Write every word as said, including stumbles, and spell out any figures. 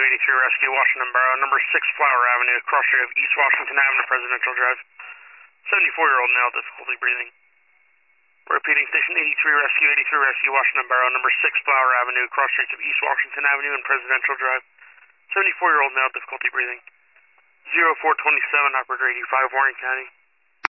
eighty-three Rescue, Washington Borough, number six Flower Avenue, cross street of East Washington Avenue, Presidential Drive. seventy-four-year-old male, difficulty breathing. Repeating, station eighty-three Rescue, eighty-three Rescue, Washington Borough, number six Flower Avenue, cross streets of East Washington Avenue and Presidential Drive. seventy-four-year-old male, difficulty breathing. zero four twenty-seven, operator eighty-five, Warren County.